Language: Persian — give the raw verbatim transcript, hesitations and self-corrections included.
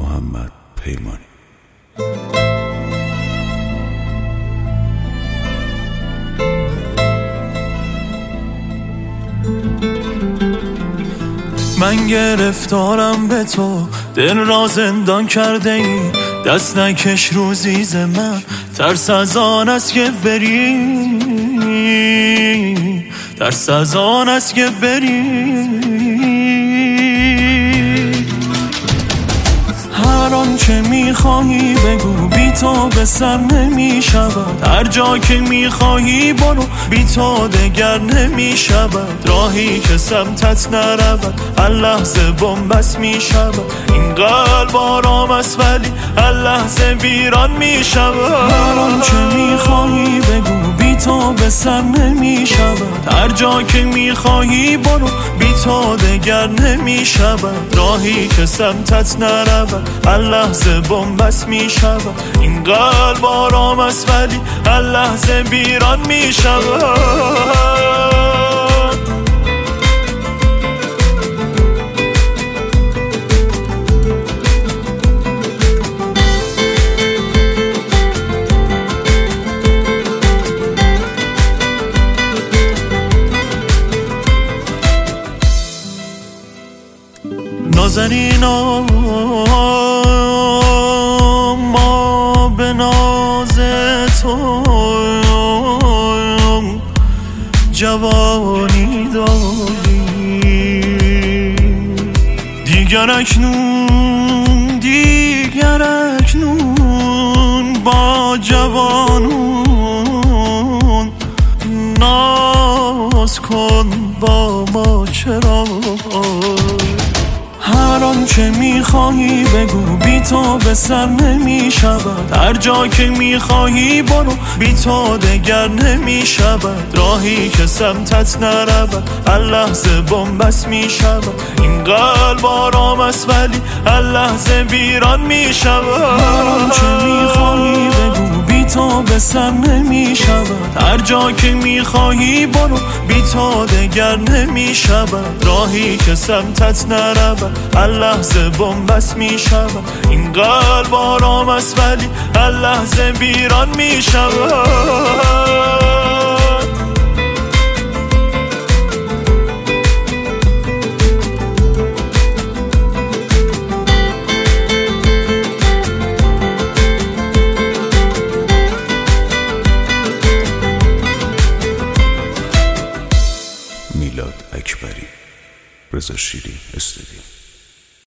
محمد پیمانی. من گرفتارم به تو، دل را زندان کرده ای، دست نکش روزی ز من، ترس از آن است که بری، ترس از آن است که بری. هر آنچه میخواهی بگو، بی تو به سر نمی شود. هر جا که میخواهی برو، بی تو دگر نمی شود. راهی که سمتت نرود، هر لحظه بنبست می شود. این قلب آرام است ولی هر لحظه ویران می شود. هر آنچه میخواهی بگو، بی تو به سر نمی شود. هر جا که میخواهی برو، بی تو دگر نمی شود. راهی که سمتت نرود، هر لحظه بنبست می شود. این قلب آرام است ولی هر لحظه ویران می شود. نازنینا ما به ناز تو جوانی داریم. دیگر اکنون دیگر اکنون با جوانون ناز کن با ما چرا. هر آنچه میخواهی بگو، بی تو به سر نمی شود. هر جا که میخواهی برو، بی تو دگر نمی شود. راهی که سمتت نرود، هر لحظه بنبست می شود. این قلب آرام است ولی هر لحظه ویران می شود. هر آنچه میخواهی بگو، بی تو به سر نمی شود. هر جا که میخواهی برو، بی تو دگر نمی شود. راهی که سمتت نرود، هر لحظه بنبست می شود. این قلب آرام است ولی هر لحظه ویران می شود. میلاد اکبری، رضا شیری.